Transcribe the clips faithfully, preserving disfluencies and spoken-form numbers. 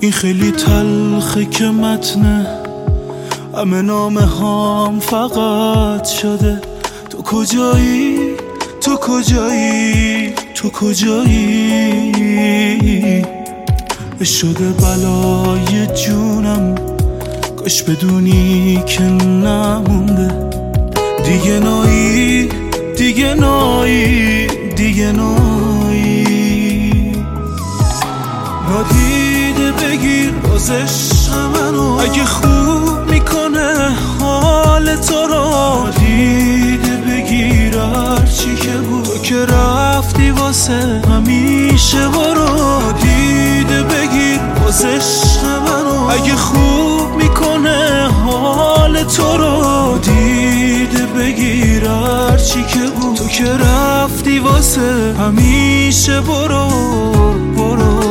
این خیلی تلخه که متنه همه نامه هام فقط شده تو کجایی، تو کجایی، تو کجایی. شده بلای جونم کاش بدونی که نمونده دیگه نایی، دیگه نایی، دیگه نایی. نادیده بگیر باز عشق منو اگه خوب میکنه حال تو رو. نادیده بگیر هرچی که بود تو که رفتی واسه همیشه برو. نادیده بگیر باز عشق منو اگه خوب میکنه حال تو رو. دیده بگیر هرچی که بود تو که رفتی واسه همیشه برو برو.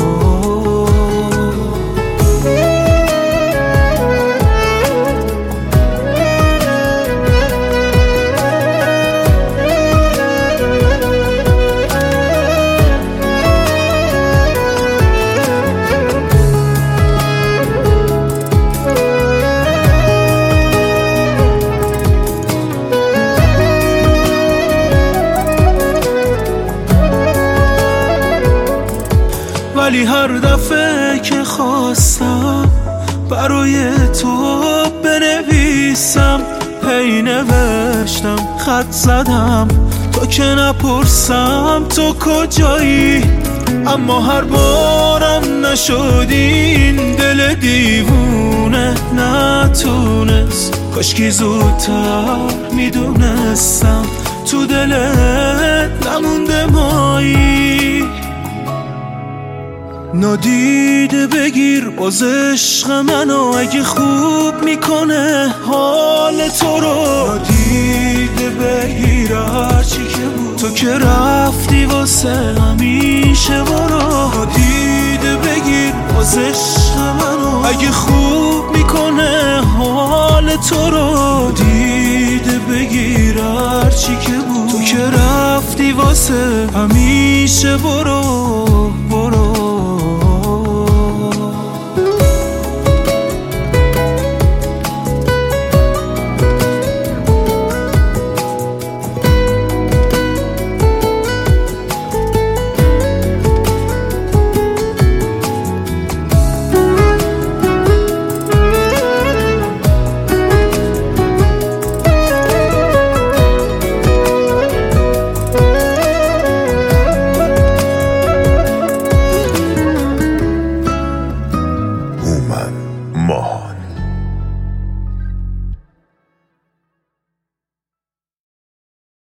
ولی هر دفعه که خواستم برای تو بنویسم هی نوشتم خط زدم تو که نپرسم تو کجایی. اما هر بارم نشد این دل دیوونه نتونست. کاشکی زودتر میدونستم تو دلت نمونده مایی. نادیده بگیر باز عشق منو اگه خوب میکنه حال تو رو. نادیده بگیر هرچی که بود تو که رفتی واسه همیشه برو. نادیده بگیر باز عشق منو اگه خوب میکنه حال تو رو. دیده بگیر هرچی که بود تو که رفتی واسه همیشه برو برو. ماه